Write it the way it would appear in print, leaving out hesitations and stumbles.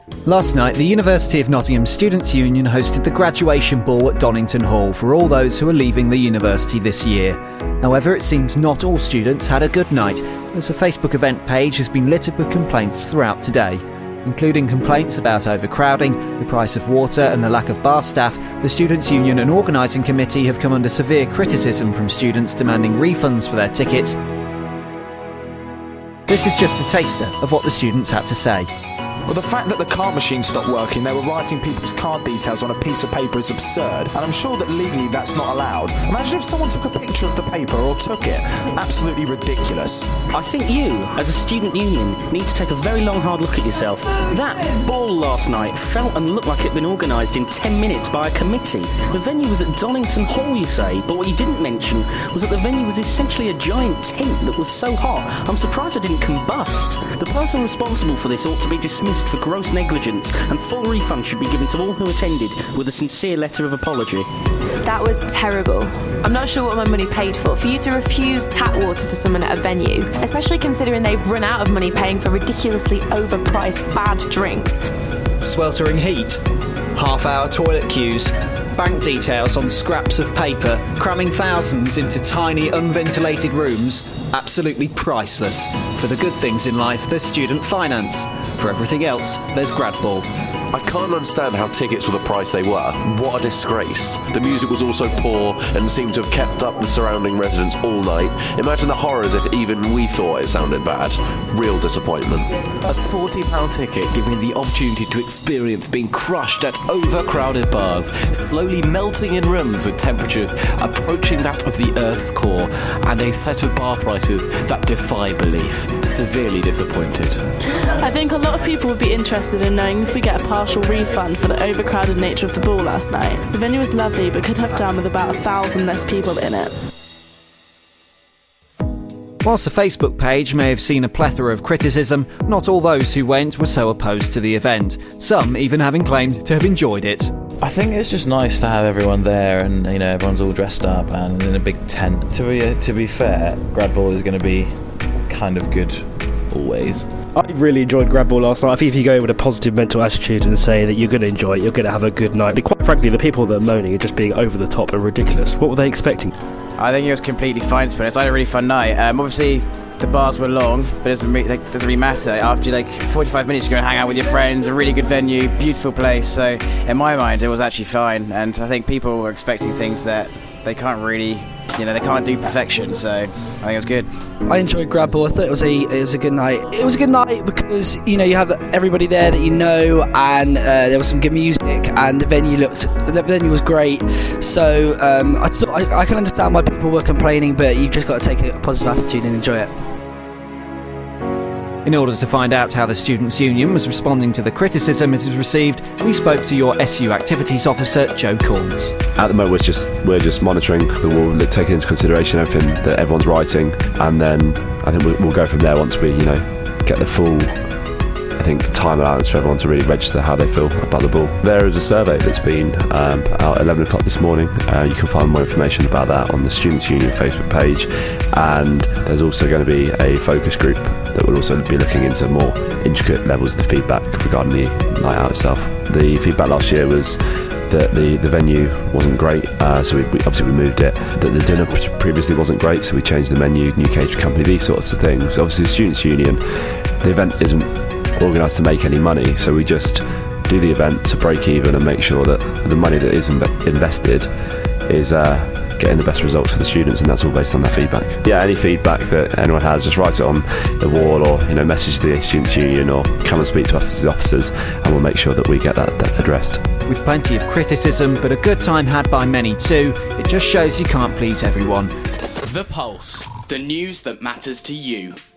Last night, the University of Nottingham Students' Union hosted the graduation ball at Donington Hall for all those who are leaving the university this year. However, it seems not all students had a good night, as a Facebook event page has been littered with complaints throughout today. Including complaints about overcrowding, the price of water and the lack of bar staff, the Students' Union and organising committee have come under severe criticism from students demanding refunds for their tickets. This is just a taster of what the students had to say. Well, the fact that the card machine stopped working, they were writing people's card details on a piece of paper is absurd, and I'm sure that legally that's not allowed. Imagine if someone took a picture of the paper or took it. Absolutely ridiculous. I think you, as a student union, need to take a very long, hard look at yourself. That ball last night felt and looked like it'd been organised in 10 minutes by a committee. The venue was at Donington Hall, you say, but what you didn't mention was that the venue was essentially a giant tent that was so hot, I'm surprised it didn't combust. The person responsible for this ought to be dismissed for gross negligence, and full refund should be given to all who attended with a sincere letter of apology. That was terrible. I'm not sure what my money paid for. For you to refuse tap water to someone at a venue, especially considering they've run out of money paying for ridiculously overpriced bad drinks. Sweltering heat, half-hour toilet queues, bank details on scraps of paper, cramming thousands into tiny, unventilated rooms. Absolutely priceless. For the good things in life, there's student finance. For everything else, there's grad ball. I can't understand how tickets were the price they were. What a disgrace. The music was also poor and seemed to have kept up the surrounding residents all night. Imagine the horrors if even we thought it sounded bad. Real disappointment. A £40 ticket giving me the opportunity to experience being crushed at overcrowded bars, slowly melting in rooms with temperatures approaching that of the Earth's core, and a set of bar prices that defy belief. Severely disappointed. I think a lot of people would be interested in knowing if we get a partial refund for the overcrowded nature of the ball last night. The venue was lovely but could have done with about 1,000 less people in it. Whilst the Facebook page may have seen a plethora of criticism, not all those who went were so opposed to the event, some even having claimed to have enjoyed it. I think it's just nice to have everyone there and, everyone's all dressed up and in a big tent. To be fair, grad ball is going to be kind of good always. I really enjoyed grad ball last night. I think if you go with a positive mental attitude and say that you're going to enjoy it, you're going to have a good night. But quite frankly, the people that are moaning are just being over the top and ridiculous. What were they expecting? I think it was completely fine, to be honest. I had a really fun night. Obviously, the bars were long, but it doesn't really matter. After 45 minutes, you go and hang out with your friends. A really good venue, beautiful place. So, in my mind, it was actually fine. And I think people were expecting things that they can't really, they can't do perfection. So, I think it was good. I enjoyed grad ball. I thought it was a good night. It was a good night because you have everybody there that you know, and there was some good music, and the venue was great. So I can understand why people were complaining, but you've just got to take a positive attitude and enjoy it. In order to find out how the Students' Union was responding to the criticism it has received, we spoke to your SU Activities Officer, Joe Corns. At the moment, we're just monitoring the wall, taking into consideration everything that everyone's writing, and then I think we'll go from there once we, get the full, time allowance for everyone to really register how they feel about the ball. There is a survey that's been out at 11 o'clock this morning. You can find more information about that on the Students' Union Facebook page, and there's also going to be a focus group that will also be looking into more intricate levels of the feedback regarding the night out itself. The feedback last year was that the venue wasn't great, so we obviously moved it. That the dinner previously wasn't great, so we changed the menu, new catering company, these sorts of things. Obviously the Students' Union, the event isn't organised to make any money, so we just do the event to break even and make sure that the money that is invested is getting the best results for the students, and that's all based on their feedback. Yeah, any feedback that anyone has, just write it on the wall, or message the Students' Union, or come and speak to us as the officers, and we'll make sure that we get that addressed. With plenty of criticism, but a good time had by many too, it just shows you can't please everyone. The Pulse, the news that matters to you.